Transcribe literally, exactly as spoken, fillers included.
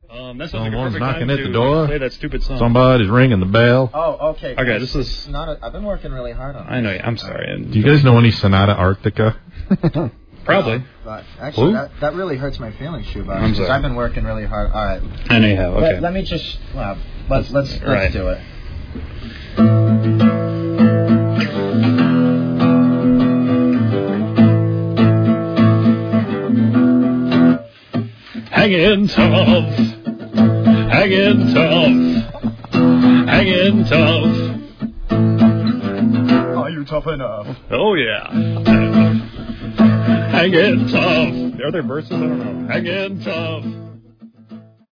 Um, that sounds like a Someone's perfect knocking time at the to door. Play that stupid song. Somebody's ringing the bell. Oh, okay. Okay, this is... Not a, I've been working really hard on it. I know, I'm sorry. Do you guys know any Sonata Arctica? Probably. But actually, Who? that, that really hurts my feelings, Shoebox. I'm Because sorry. I've been working really hard. All right. I know you have, okay. Let, let me just... Well, let's, let's, let's Right. do it. Hanging tough, hanging tough, hanging tough. Are you tough enough? Oh yeah. Hanging tough. Are there verses? I don't know. Hanging tough.